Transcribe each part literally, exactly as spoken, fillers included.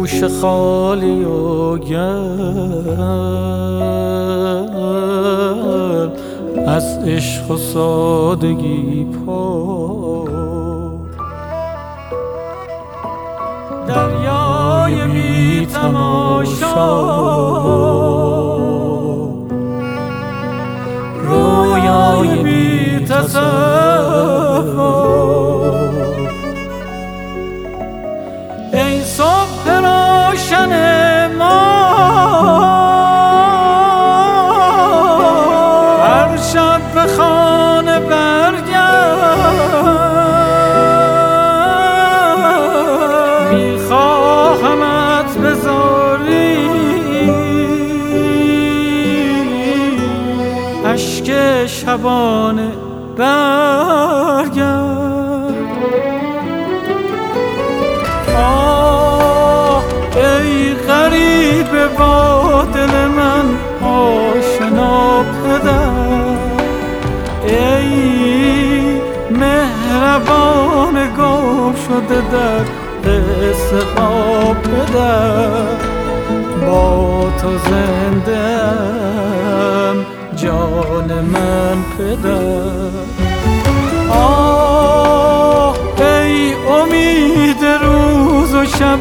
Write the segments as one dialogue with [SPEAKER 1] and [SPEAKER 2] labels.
[SPEAKER 1] گوش خالی و گرم از عشق و سادگی پر، دریای بی تماشا، رویای بی تصور. ای صبح روشن ما، هر شب به خانه برگرد، میخواهمت به زاری اشک شبانه برگرد. آه ای غریب با دل من آشنا پدر، ای مهربان گم شده در قصه ها پدر، با تو زنده ام جان من پدر. آه ای امید روز و شب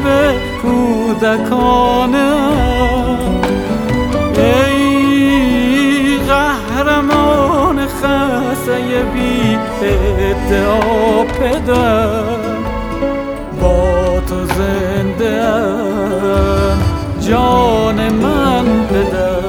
[SPEAKER 1] کودکانم، ای قهرمان خسته بی ادعا پدر، با تو زنده ام جان من پدر.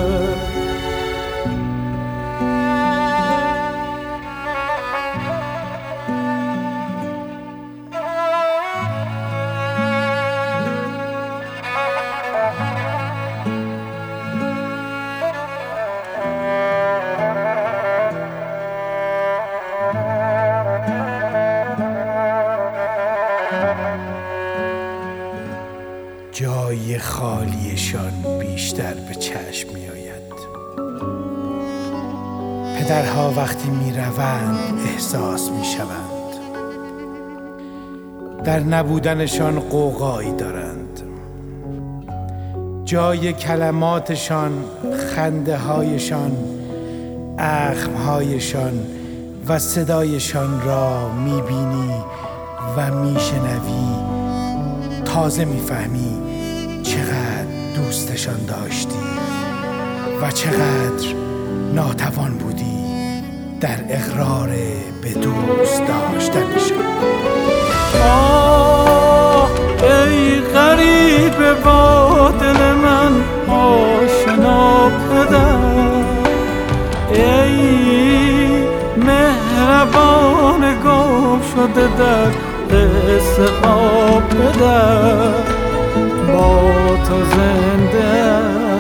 [SPEAKER 2] جای خالیشان بیشتر به چشم می آید. پدرها وقتی می روند احساس می شوند، در نبودنشان قوقایی دارند. جای کلماتشان، خنده هایشان، اخم هایشان و صدایشان را می بینی و می شنوی، تازه می فهمی چقدر دوستشان داشتی و چقدر ناتوان بودی در اقرار به دوست داشتنشان.
[SPEAKER 1] آه ای غریب با دل من آشنا پدر، ای مهربان گم شده در قصه ها پدر، با تو زنده